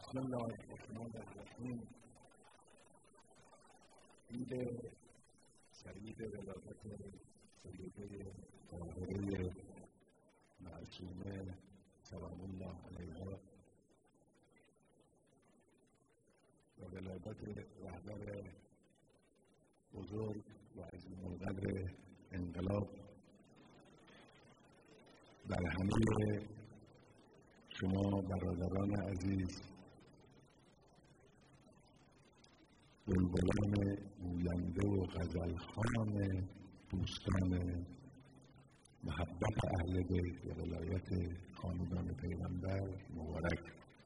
بسم الله الرحمن الرحیم. عید سعید ولادت سیده طاهره معصومه سلام الله علیها و ولادت رهبر بزرگ و عظیم القدر انقلاب بر همه شما برادران عزیز، بلبلان گوینده و غزلخوان دوستان محبت اهل بیت و ولایت خاندان پیغمبر مبارک.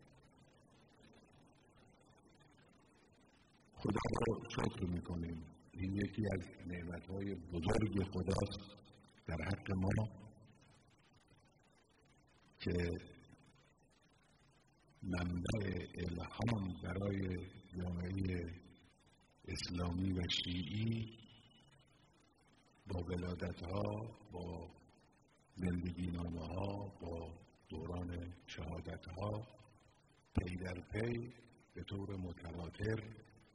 خدا را شکر میکنیم. این یکی از نعمتهای بزرگ خداست در حق ما که منبع الهام برای جامعه اسلامی و شیعی با ولادت‌ها، با زندگی‌نامه‌ها، با دوران شهادت‌ها پی در پی به طور متواتر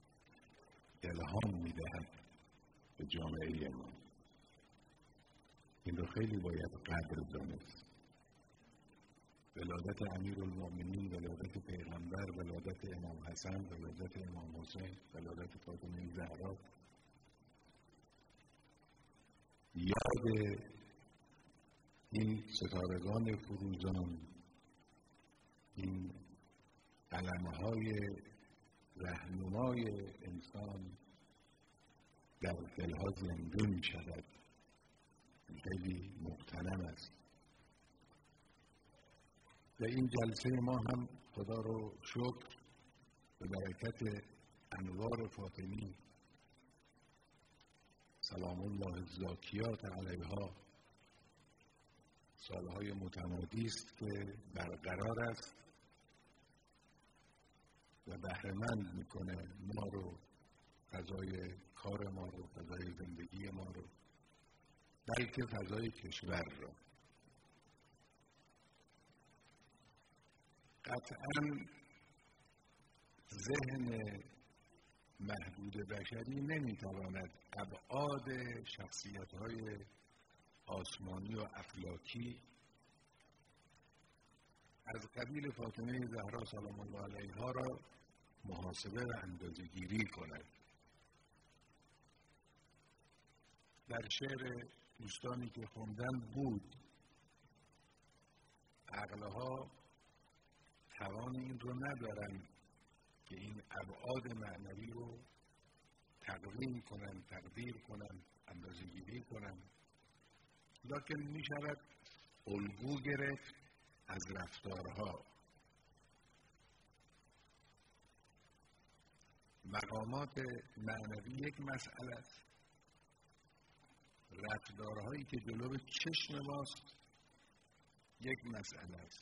الهام می‌دهد به جامعه ما. این رو خیلی باید قدر دانست. ولادت امیرالمؤمنین، ولادت پیغمبر، ولادت امام حسن، ولادت امام حسین، ولادت فاطمه زهرا، یاد این ستارگان فروزان، این علمهای رهنمای انسان در دلها زنده می شود. خیلی مغتنم است. و این جلسه ما هم خدا رو شکر به برکت انوار فاطمی سلام الله الزاکیات علیها سالهای متمادی است که برقرار است و بهره‌مند میکنه ما رو، فضای کار ما رو، فضای زندگی ما رو، بلکه فضای کشور رو. قطعاً ذهن محدود بشری نمیتواند ابعاد شخصیت‌های آسمانی و افلاکی از قبیل فاطمه زهرا سلام الله علیها را محاسبه و اندازه‌گیری کند. در شعر دوستانی که خوندن بود عقلها توان این رو ندارن که این ابعاد معنوی رو تقویم کنن، تقدیر کنن، اندازه‌گیری کنن، لکن می شود الگو گرفت از رفتارها. مقامات معنوی یک مسئله است، رفتارهایی که جلو چشم ماست یک مسئله است.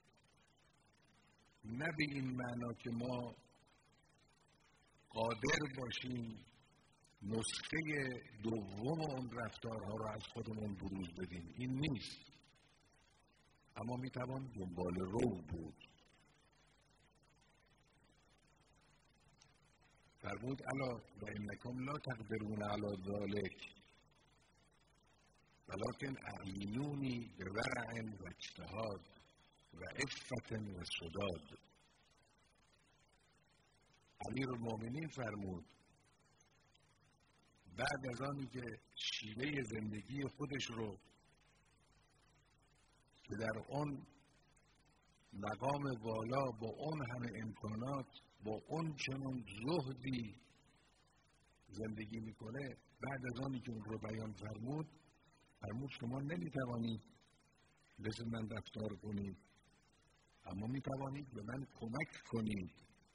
نه به این معنا که ما قادر باشیم نسخه دوم اون رفتارها را از خودمون بروز بدیم، این نیست. اما میتوان دنبال رو بود. فرمود الا و انکم لا تقدرون علی ذلک ولکن اعینونی بورع و اجتهاد و عفت و سداد. امیرالمؤمنین فرمود بعد از آنی که شیوه زندگی خودش رو که در اون مقام والا با اون همه امکانات، با اون چنون زهدی زندگی میکنه، بعد از آنی که اون رو بیان فرمود شما نمیتوانید مثل من رفتار کنید، اما میتوانید به من کمک کنید.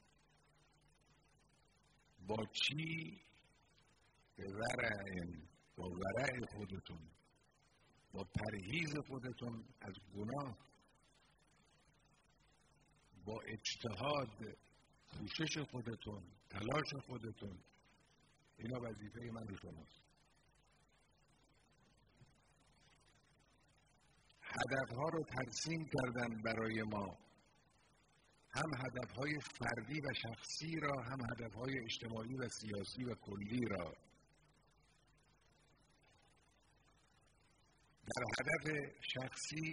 با چی؟ به ورع، با ورع خودتون، با پرهیز خودتون از گناه، با اجتهاد، کوشش خودتون، تلاش خودتون. اینا وظیفه من و شماست. هدفها رو ترسیم کردن برای ما. هم هدفهای فردی و شخصی را، هم هدفهای اجتماعی و سیاسی و کلی را. در هدف شخصی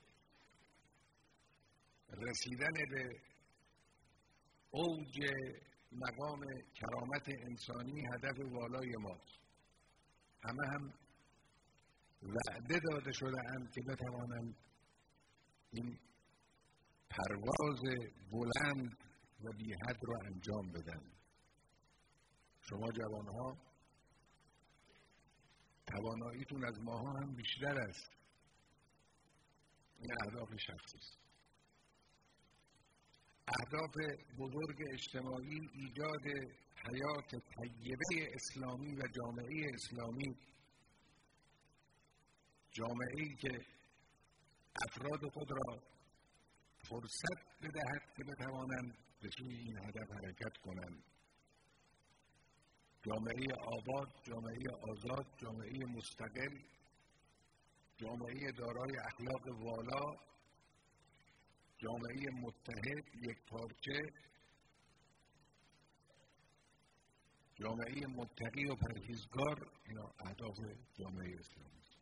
رسیدن به اوج مقام کرامت انسانی هدف والای ماست. همه هم وعده داده شده اند که بتوانند این پرواز بلند و بی حد را انجام بدن. شما جوانها تواناییتون از ماها هم بیشتر است. این اهداف شخصی است. اهداف بزرگ اجتماعی ایجاد حیات طیبه اسلامی و جامعه اسلامی، جامعه‌ای که افراد خود را فرصت بدهد که بتوانند به سوی این هدف حرکت کنند. جامعه آباد، جامعه آزاد، جامعه مستقل، جامعه دارای اخلاق والا، جامعه متحد، یکپارچه، جامعه متقی و پرهیزگار، اینا اهداف جامعه اسلامی است.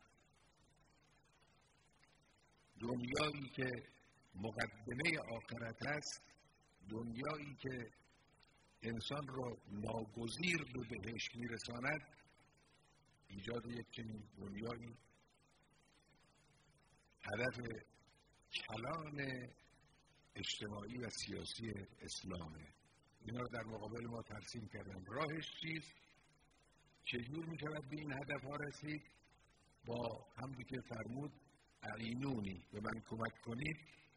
دنیایی که مقدمه آخرت است، دنیایی که انسان را ناگزیر به بهشت میرساند، ایجاد یک چنین دنیایی هدف کلان اجتماعی و سیاسی اسلامه. اینا رو در مقابل ما ترسیم کردن. راهش چیست؟ چجور می شود به این هدف ها رسید؟ با همونی که فرمود اعینونی، به من کمک کنید.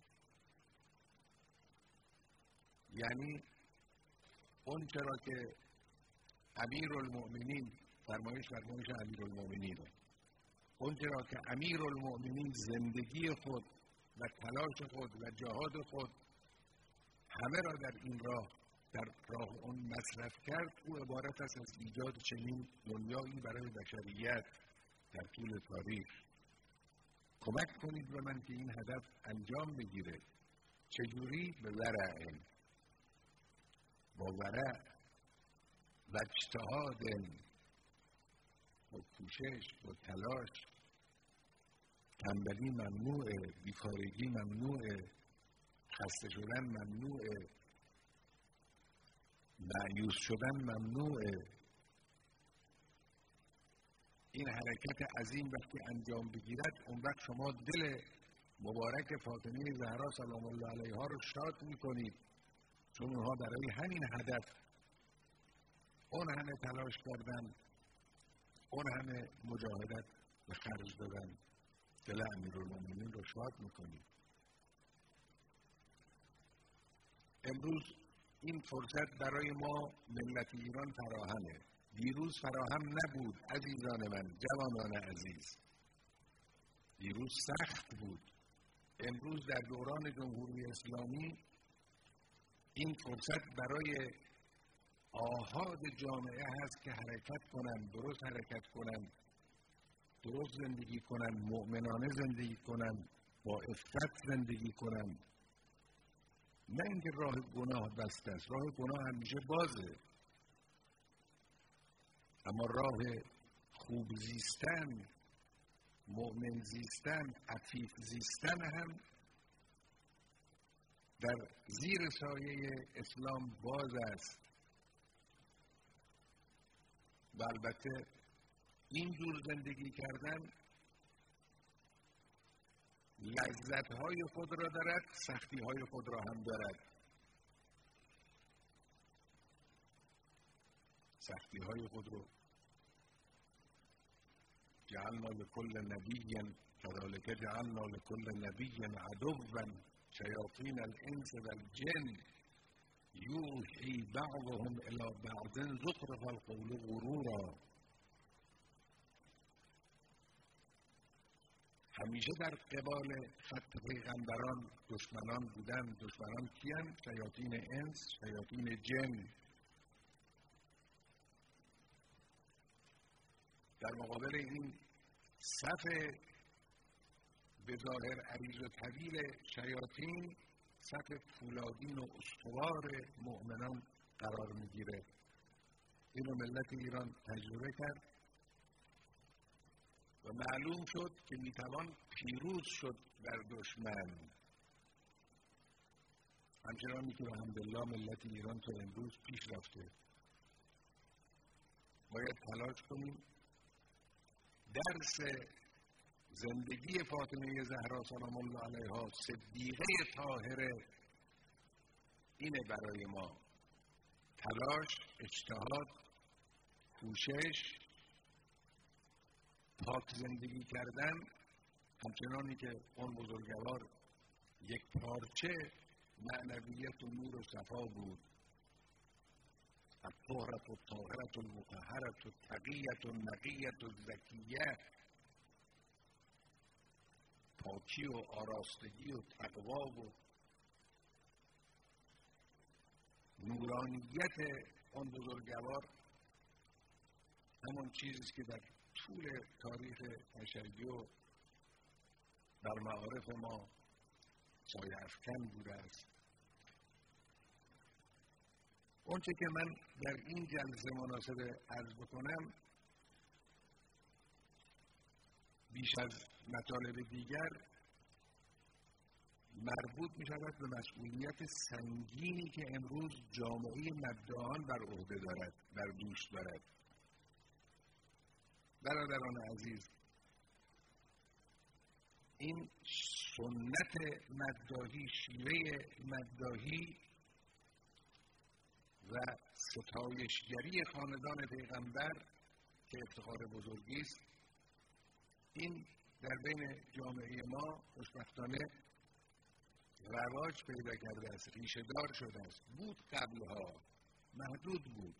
یعنی اون چرا که امیرالمؤمنین فرمایش امیرالمؤمنینه، اون چرا که امیرالمؤمنین زندگی خود و تلاش خود و جهاد خود همه را در این راه اون مصرف کرد، او عبارت است از ایجاد چنین دنیایی برای بشریت در طول تاریخ. کمک کنید به من که این هدف انجام بگیره. چجوری؟ به ورع، با ورع و اجتهاد، با کوشش، با تلاش. تنبلی ممنوعه، بیکارگی ممنوعه، خسته شدن ممنوعه، مایوس شدن ممنوعه. این حرکت عظیم وقتی انجام بگیرد، اون وقت شما دل مبارک فاطمه زهرا سلام الله علیها رو شاد میکنید، چون اونها برای همین هدف اون همه تلاش کردن، اون همه مجاهدت به خرج دادن. دل امیرالمؤمنین رو شاد میکنید. امروز این فرصت برای ما ملت ایران فراهمه. دیروز فراهم نبود عزیزان من، جوانان عزیز. دیروز سخت بود. امروز در دوران جمهوری اسلامی این فرصت برای آحاد جامعه هست که حرکت کنن، درست حرکت کنن، درست زندگی کنن، مؤمنانه زندگی کنن، با عفت زندگی کنن. نه اینکه راه گناه بسته است، راه گناه همیشه بازه، اما راه خوب زیستن، مؤمن زیستن، عفیف زیستن هم در زیر سایه اسلام باز است. و البته این جور زندگی کردن لذت‌های خود را دارد، سختی‌های خود را هم دارد. سختی‌های خود رو جعلنا لكل نبی كذلك جعلنا لكل نبی عدوا شیاطین الانس والجن یوحی بعضهم الی بعض زخرف القول غرورا. همیشه در قبال خط پیغمبران دشمنان بودن. دشمنان کیان؟ شیاطین انس، شیاطین جن. در مقابل این صف به ظاهر عریض و طویل شیاطین، صف فولادین و استوار مؤمنان قرار میگیره. اینو ملت ایران تجربه کرد و معلوم شد که میتوان پیروز شد بر دشمن. همچنانی که الحمدلله ملت ایران تا امروز پیش رفته. باید تلاش کنیم درس زندگی فاطمه زهرا سلام الله علیها، صدیقه طاهره، اینه برای ما. تلاش، اجتهاد، کوشش، پاک زندگی کردن، همچنانی که اون بزرگوار یک پارچه معنویت و نور و صفا بود. الطهرة الطاهرة المطهرة التقیة النقیة الزکیه، پاکی و آراستگی و تقوا و نورانیت آن بزرگوار همان چیزی که در طول تاریخ تشیع در معارف ما سایه افکن بوده است. اونچه که من در این جلسه مناسب عرض بکنم بیش از مطالب دیگر مربوط می شود به مسئولیت سنگینی که امروز جامعه مدعیان بر عهده دارد، بر دوش دارد. برادران عزیز، این سنت مداحی، شیوه مداحی و ستایشگری خاندان پیغمبر که افتخار بزرگی است، این در بین جامعه ما خوشبختانه رواج پیدا کرده است، ریشه دار شده است. بود قبلها، محدود بود.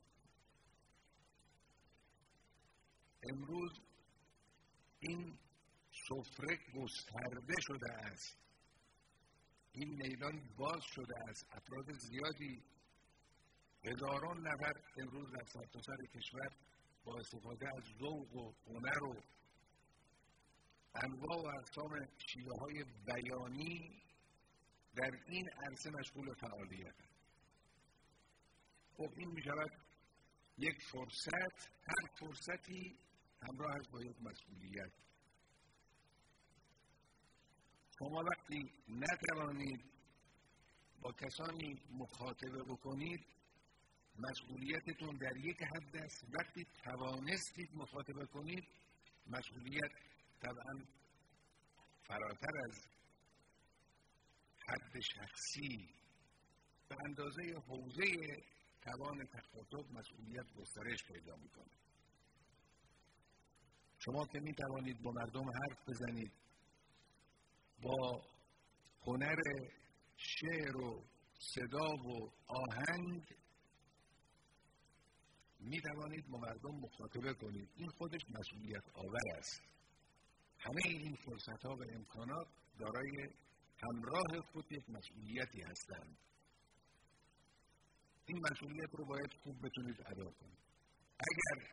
امروز این سفره گسترده شده است، این میدان باز شده است. افراد زیادی، هزاران نفر امروز در سرتاسر کشور با استفاده از ذوق و هنر و انواع و اقسام شیوه‌های بیانی در این عرصه مشغول فعالیت است. خب این می شود یک فرصت، هر فرصتی همراه است با یک مسئولیت. شما وقتی نتوانید با کسانی مخاطبه بکنید، مسئولیتتون در یک حد است. وقتی توانستید مخاطبه کنید، مسئولیت طبعا فراتر از حد شخصی به اندازه حوزه توان تخاطب مسئولیت گسترش پیدا میکنه. شما که میتوانید با مردم حرف بزنید، با هنر شعر و صدا و آهنگ میتوانید با مردم مخاطبه کنید. این خودش مسئولیت آور است. همه این فرصت ها و امکانات دارای همراه خود یک مسئولیتی هستند. این مسئولیت رو باید خوب بتونید ادا کنید. اگر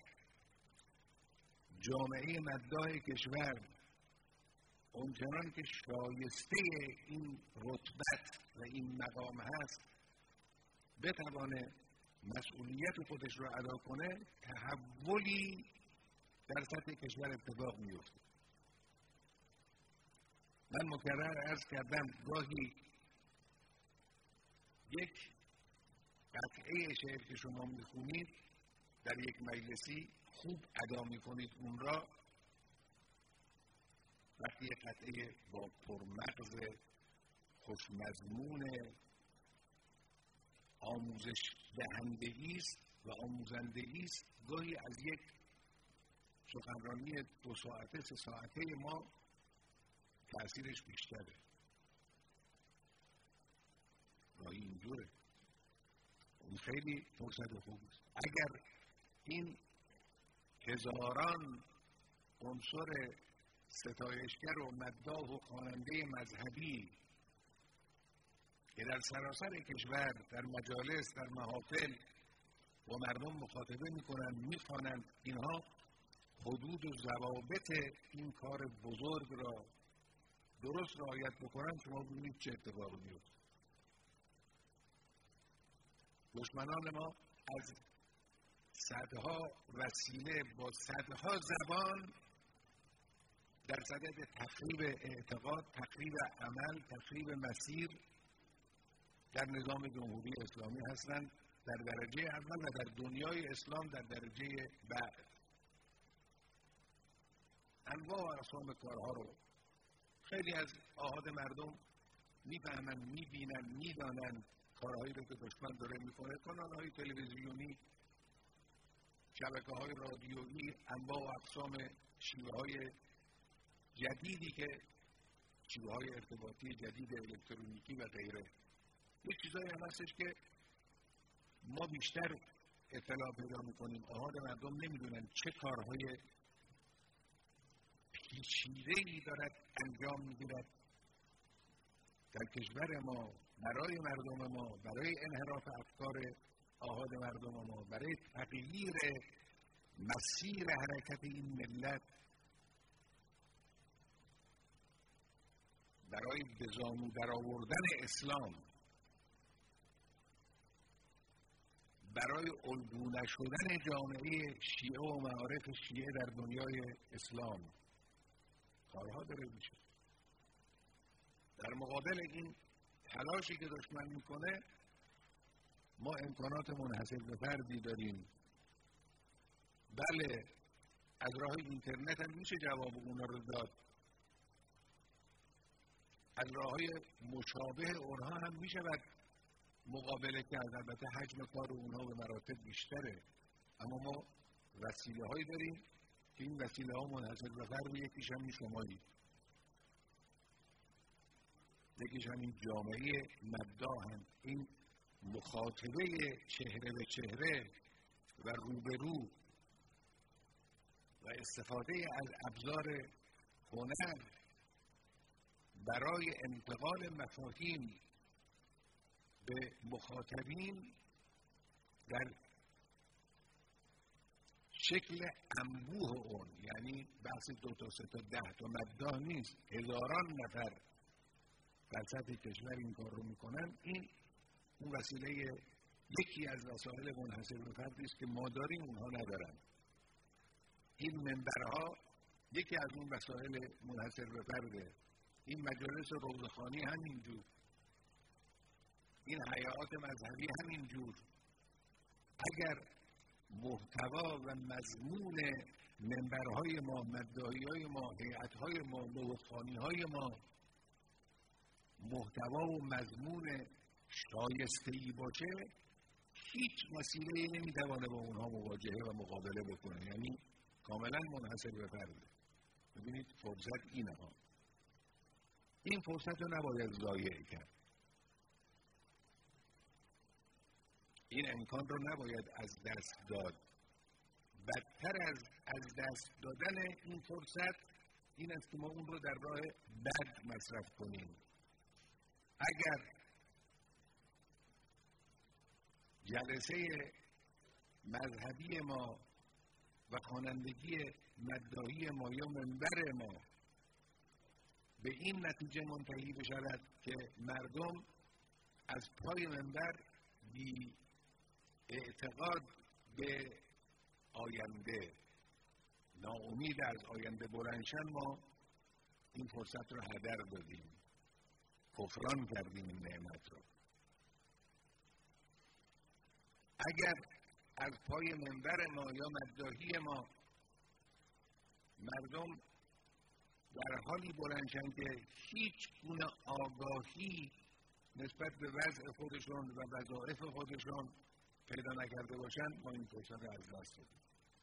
جامعه مداح کشور اونچنان که شایسته این رتبت و این مقام هست بتوانه مسئولیت خودش رو ادا کنه، تحولی در سطح کشور اتفاق میفته. من مکرر عرض کردم گاهی یک قطعه شعر که شما میخونید در یک مجلسی خوب ادا میکنید اون را، وقتی یک قطعه با پرمغز خوشمضمون آموزش دهندگی است و آموزندگی است، گاهی از یک سخنرانی 2 ساعته 3 ساعته ما تأثیرش بیشتره. گاهی اینجوره. این خیلی فرصت خوب است. اگر این هزاران عنصر ستایشگر و مداح و خواننده مذهبی که در سراسر کشور در مجالس، در محافل با مردم مخاطبه میکنن، میخوانند، اینها حدود و ضوابط این کار بزرگ را درست رعایت بکنن، شما ببینید چه اتفاقی میفته. دشمنان ما از صدها وسیله با صدها زبان در صدد تخریب اعتقاد، تخریب عمل، تخریب مسیر در نظام جمهوری اسلامی هستند، در درجه اول و در دنیای اسلام در درجه بعد. انواع و اقسام کارها رو خیلی از آحاد مردم میفهمن، میبینن، میدانن کارهایی رو که دشمن داره میکنه. کانالهای تلویزیونی، شبکه‌های رادیویی، انواع و اقسام شیوه‌های جدیدی که شیوه‌های ارتباطی جدید الکترونیکی و غیره. یک چیزایی هم هستش که ما بیشتر اطلاع پیدا میکنیم. آحاد مردم نمیدونن چه کارهای پیچیده‌ای دارد انجام میگیرد در کشور ما، برای مردم ما، برای انحراف افکار آحاد مردم ما، برای تغییر مسیر حرکت این ملت، برای به زانو درآوردن اسلام، برای الگو نشدن جامعه شیعه و معارف شیعه در دنیای اسلام کارها داره میشه. در مقابل این تلاشی که دشمن میکنه ما امکانات منحصر به فردی داریم. بله، از راه اینترنت هم میشه جواب اونا رو داد، از راههای مشابه اونها هم میشه مقابله کرد. البته حجم کار اونها به مراتب بیشتره، اما ما وسیله هایی داریم که این وسیله ها منحصر به فرد، یکیش هم شمایی، یکیش هم این جامعه مداح، این مخاطبه چهره به چهره و روبرو و استفاده از ابزار هنر برای انتقال مفاهیم به مخاطبین در شکل انبوه اون، یعنی بحث 2 تا 3 تا 10 تا مداح نیست، هزاران نفر در سطح کشور این کار رو میکنن. این اون وسیله، یکی از وسایل منحصر به فردی است که ما داریم اونها ندارن. این منبرها یکی از اون وسایل منحصر به فرده. این مجالس روضه‌خوانی همینجور، این هیئات مذهبی همینجور. اگر محتوا و مضمون منبرهای ما، مداحی‌های ما، هیئت‌های ما، روضه‌خوانی‌های ما محتوا و مضمون شایسته‌ای باشه، هیچ وسیله‌ای نمی‌توانه با اونها مواجهه و مقابله بکنه، یعنی کاملا منحصر به فرده. ببینید فرصت اینه ها، این فرصت رو نباید ضایع کرد، این امکان رو نباید از دست داد. بدتر از دست دادن این فرصت این است که ما اون رو در راه بد مصرف کنیم. اگر جلسه مذهبی ما و خوانندگی مداحی ما یا منبر ما به این نتیجه منتهی بشود که مردم از پای منبر بی اعتقاد به آینده، ناامید از آینده بلندشن، ما این فرصت رو هدر دادیم، کفران کردیم این نعمت رو. اگر از پای منبر ما یا مداحی ما مردم در حالی بلندشن که هیچ گونه آگاهی نسبت به وضع خودشون و وظایف خودشون پیدا نکرده باشن، ما این فرصت رو از دست دادیم.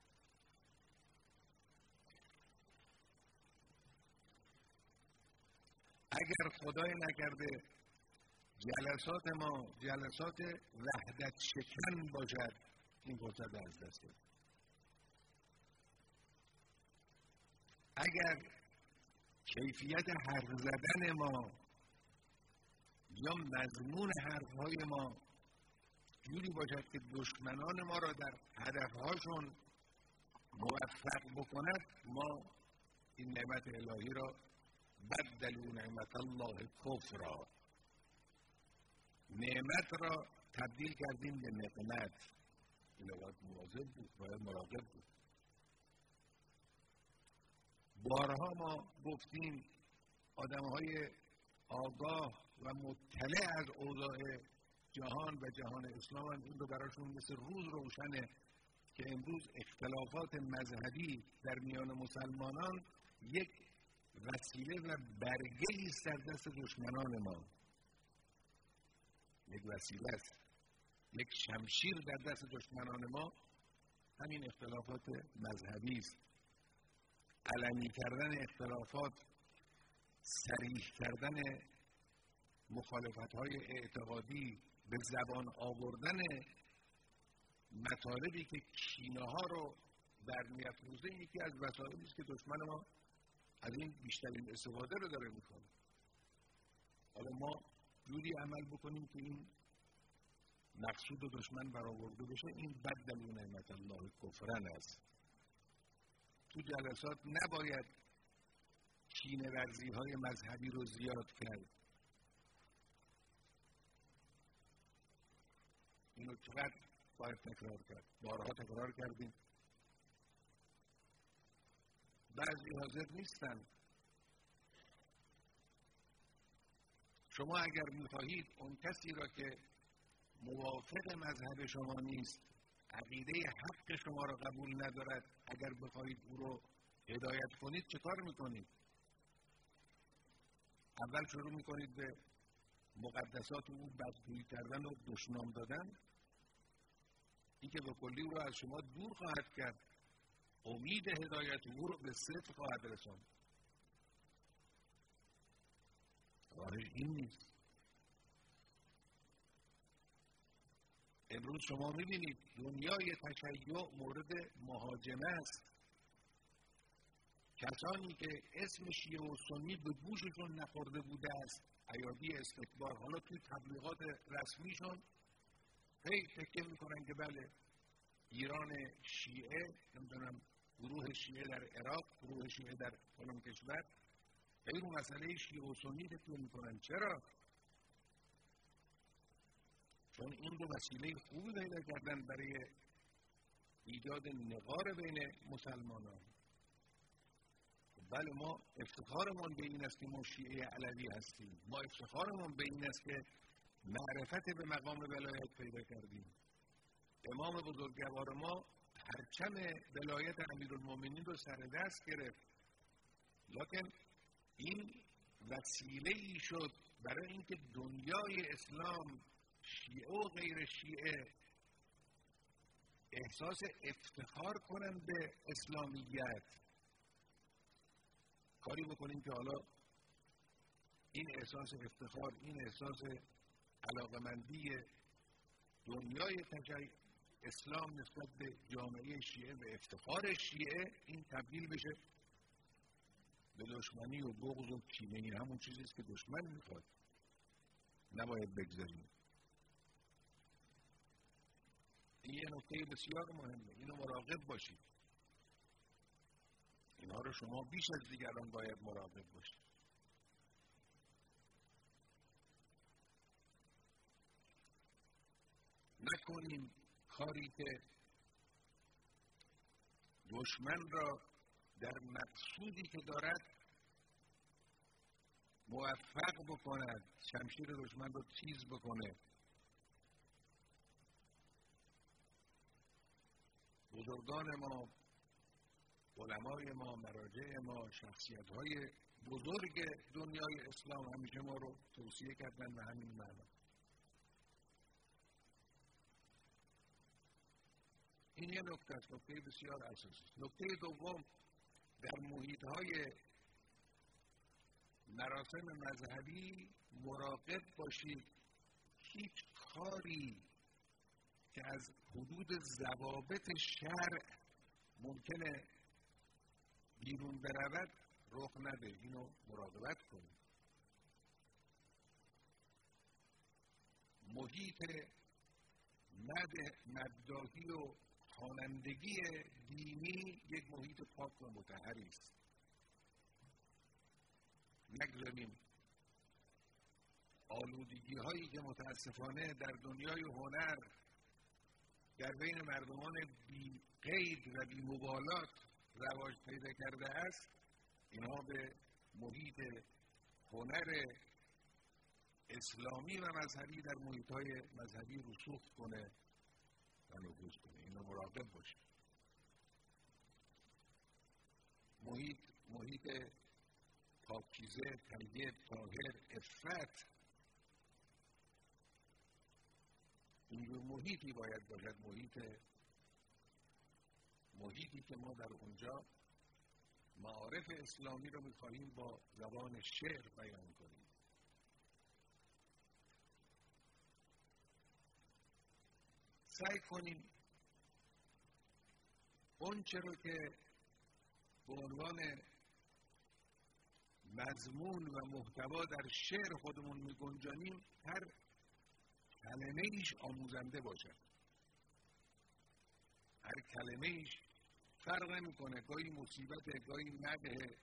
اگر خدای نکرده جلسات ما جلسات وحدت شکن باشد، این فرصت رو از دست دادیم. اگر کیفیت حرف زدن ما یا مضمون حرفهای ما جوری باشد که دشمنان ما را در هدفهاشون موفق بکند، ما این نعمت الهی را بدلوا نعمت الله کفرا، نعمت را تبدیل کردیم به نقمت. این باید مواظب بود، باید مراقب بود. بارها ما گفتیم آدم‌های آگاه و مطلع از اوضاع جهان و جهان اسلام هم این رو براشون مثل روز روشنه که امروز اختلافات مذهبی در میان مسلمانان یک وسیله و برگه‌ای است در دست دشمنان ما. یک وسیله است، یک شمشیر در دست دشمنان ما همین اختلافات مذهبی است. علنی کردن اختلافات، صریح کردن مخالفت‌های اعتقادی، به زبان آوردن مطالبی که کینه‌ها رو برمی‌افروزه، یکی از وسایلی است که دشمن ما از این بیشترین استفاده رو داره می‌کنه. حالا ما جوری عمل بکنیم که این مقصود دشمن برآورده بشه. این بدل نعمت الله کفرن است. تو جلسات نباید کینه‌ورزی‌های مذهبی رو زیاد کرد. اینو چقدر باید تکرار کرد؟ بارها تکرار کردیم. بعضی حاضر نیستن. شما اگر می‌خواهید اون کسی را که موافق مذهب شما نیست، عقیده حق شما را قبول ندارد، اگر بخواهید او رو هدایت کنید چه کار میکنید؟ اول شروع میکنید به مقدسات او بدگویی کردن و دشنام دادن. این که به کلی او را از شما دور خواهد کرد، امید هدایت او رو به صفر خواهد رساند. راهش این نیست. امروز شما می‌بینید دنیای تشیع مورد مهاجمه است. کسانی که اسم شیعه و سنی به گوششون نخورده بوده است، ایادی استکبار، حالا توی تبلیغات رسمیشون هی تکیه میکنن که بله ایران شیعه، نمیدونم گروه شیعه در عراق، گروه شیعه در فلان کشور، هی رو مسئله شیعه و سنی تکیه میکنن. چرا؟ چون این رو وسیله خوبی پیدا کردن برای ایجاد نقار بین مسلمانان. بله ما افتخارمون به این است که ما شیعه علوی هستیم. ما افتخارمون به این است که معرفت به مقام ولایت پیدا کردیم. امام بزرگوار ما پرچم ولایت امیرالمومنین رو سر دست گرفت. لکن این وسیله‌ای شد برای اینکه دنیای اسلام، شیعه و غیر شیعه، احساس افتخار کنن به اسلامیت. کاری بکنیم که حالا این احساس افتخار، این احساس علاقمندی دنیای اسلام نسبت به جامعه شیعه و افتخار شیعه، این تبدیل بشه به دشمنی و بغض و کینه. این همون چیزیست که دشمن میخواد. نباید بگذاریم. این یه نکته بسیار مهمه. اینو مراقب باشید. اینها رو شما بیش از دیگران باید مراقب باشید. نکنیم کاری که دشمن را در مقصودی که دارد موفق بکند، شمشیر دشمن را تیز بکنه. بزرگان ما، علمای ما، مراجع ما، شخصیت‌های بزرگ دنیای اسلام همیشه ما رو توصیه کردن به همین معنا. این یه نکته است، نکته بسیار اساسی. نکته دوم، در محیط‌های مراسم مذهبی مراقب باشید هیچ کاری که از حدود ضوابط شرع ممکنه بیرون برود رخ نده. اینو مراقبت کنید. محیط مداحی و خوانندگی دینی یک محیط پاک و مطهری است. نگذاریم آلودگی هایی که متاسفانه در دنیای هنر در بین مردمان بی قید و بی مبالات رواج پیدا کرده است، اینها به محیط هنر اسلامی و مذهبی در محیط‌های مذهبی رسوخ کنه و نفوذ کنه. اینو مراقب باشید. محیط پاکیزه، طیب، طاهر، عفت، اینجور محیطی باید باشد، محیطی که ما در اونجا معارف اسلامی رو می‌خواهیم با زبان شعر بیان کنیم. سعی کنیم اون چه رو که به عنوان مضمون و محتوا در شعر خودمون می‌گنجانیم هر کلمه ایش آموزنده باشد. هر کلمه ایش فرق نمی‌کنه، گاهی مصیبت، گاهی مدح،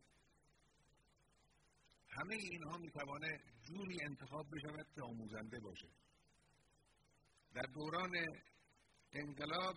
همه اینها می‌توانه جوری انتخاب بشود که آموزنده باشه. در دوران انقلاب،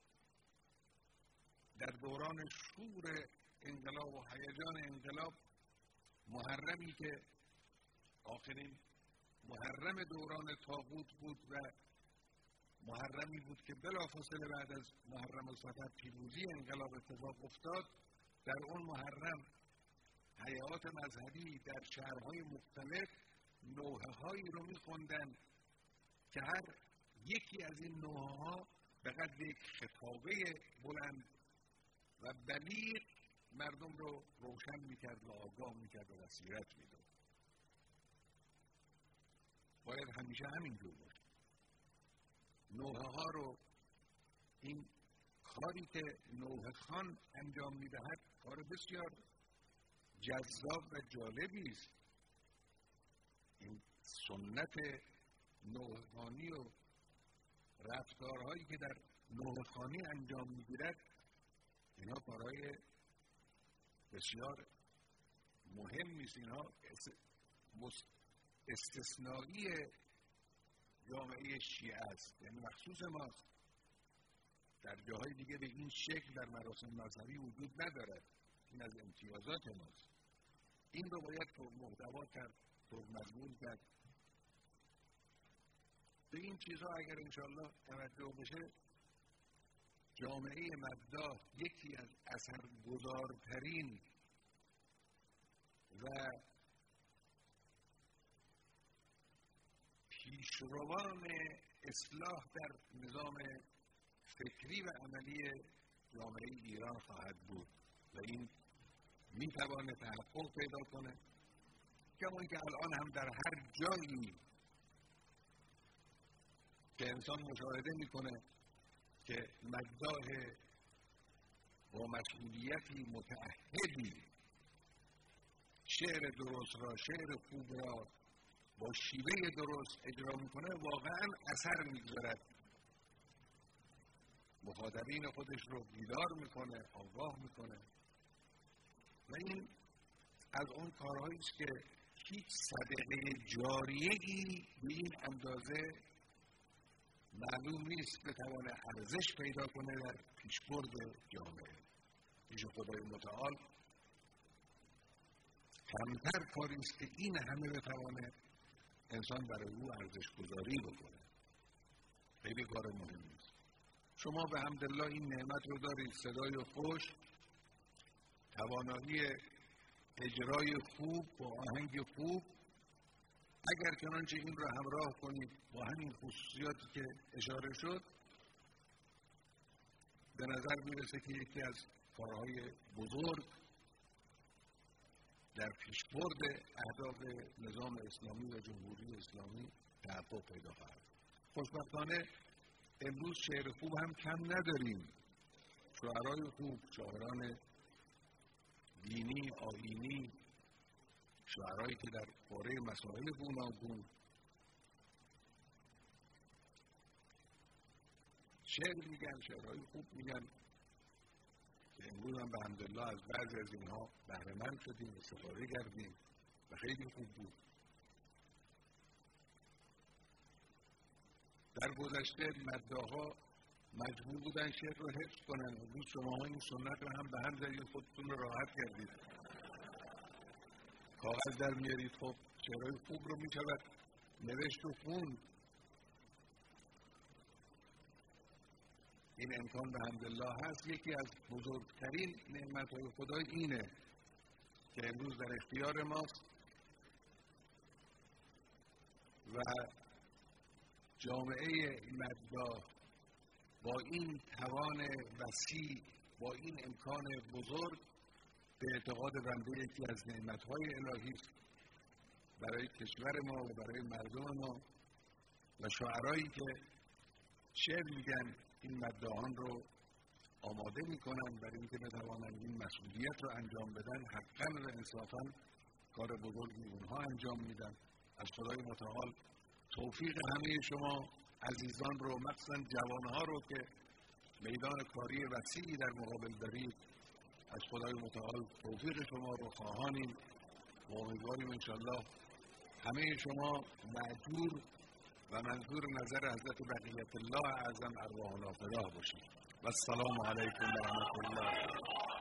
در دوران شور انقلاب و هیجان انقلاب، محرمی که آخرین محرم دوران طاغوت بود و محرمی بود که بلافاصله بعد از محرم الفتح پیروزی انقلاب اتفاق افتاد، در اون محرم هیئات مذهبی در شهرهای مختلف نوحه‌هایی رو می‌خوندن که هر یکی از این نوحه‌ها به قدر یک خطابه بلند و بلیغ مردم رو روشن می‌کرد و آگاه می‌کرد و بصیرت می‌داد. باید همیشه همینجور باشه. نوحه‌ها رو، این کاری که نوحه خوان انجام می‌دهد کار بسیار جذاب و جالبی است. این سنت نوحه خوانی و رفتارهایی که در نوحه خوانی انجام می‌گیرد، اینها کارهای بسیار مهمی است. اینها استثنایی جامعه شیعه است، یعنی مخصوص ماست. در جاهای دیگه به این شکل در مراسم مذهبی وجود ندارد. این از امتیازات ماست. این رو باید پر محتوا کرد، پر مضمون کرد. به این چیزها اگر انشاءالله توجه بشه، جامعه مداح یکی از اثرگذارترین و پیشروان اصلاح در نظام فکری و عملی جامعه ایران خواهد بود و این میتواند تحقق پیدا کنه، کما اینکه الان هم در هر جایی که انسان مشاهده میکنه که مداح با مسئولیتی متعهدی شعر درست را، شعر خوب را با شیوه درست اجرا میکنه، واقعا اثر میگذارد. مخاطبین خودش رو بیدار میکنه، آگاه میکنه و این از اون کارهایی است که هیچ صدقه جاریه‌ای به این اندازه معلوم نیست بتوانه ارزش پیدا کنه در پیشبرد جامعه. پیش خدای متعال کمتر کاری است که این همه بتوانه انسان برای او ارزش گذاری بکنه. خیلی کار مهمی است. شما به حمدالله این نعمت رو دارید، صدای خوش، توانایی اجرای خوب با آهنگ خوب. اگر چنانچه این را همراه کنید با همین خصوصیاتی که اشاره شد، به نظر میرسه که یکی از کارهای بزرگ در پیشبرد اهداف نظام اسلامی و جمهوری اسلامی تحقق پیدا خواهد. خوشبختانه امروز شعر خوب هم کم نداریم. شاعرای خوب، شاعران دینی، آیینی، شاعرایی که در باره مسائل گوناگون شعر میگن، شعرهای خوب میگن که امروز هم به حمدالله از بعضی از اینها بهره‌مند شدیم، استفاده کردیم و خیلی خوب بود. در گذشته مداح‌ها مجبور بودن شعر رو حفظ کنن. امروز شماها این سنت رو هم به هم زدید، خودتون رو راحت کردید، کاغذ در میارید، خب شعرهای خوب رو میشود نوشت و خوند. این امکان به حمدالله هست. یکی از بزرگترین نعمت‌های خدا اینه که امروز در اختیار ماست و جامعه مداح با این توان وسیع، با این امکان بزرگ، به اعتقاد بنده یکی از نعمت‌های الهی است برای کشور ما و برای مردم ما. و شاعرایی که شعر میگن این مداحان رو آماده میکنن برای اینکه بتوانند این مسئولیت رو انجام بدن. حقاً و انصافاً کار بزرگی اونها انجام میدن. از خدای متعال توفیق همه شما عزیزان رو، مخصوصاً جوانها رو که میدان کاری وسیعی در مقابل دارید، از خدای متعال توفیق شما رو خواهانیم و امیدواریم انشالله همه شما معجور و منظور نظر حضرت بقیت الله اعظم ارواحنا فداه باشید. و السلام علیکم و رحمت الله.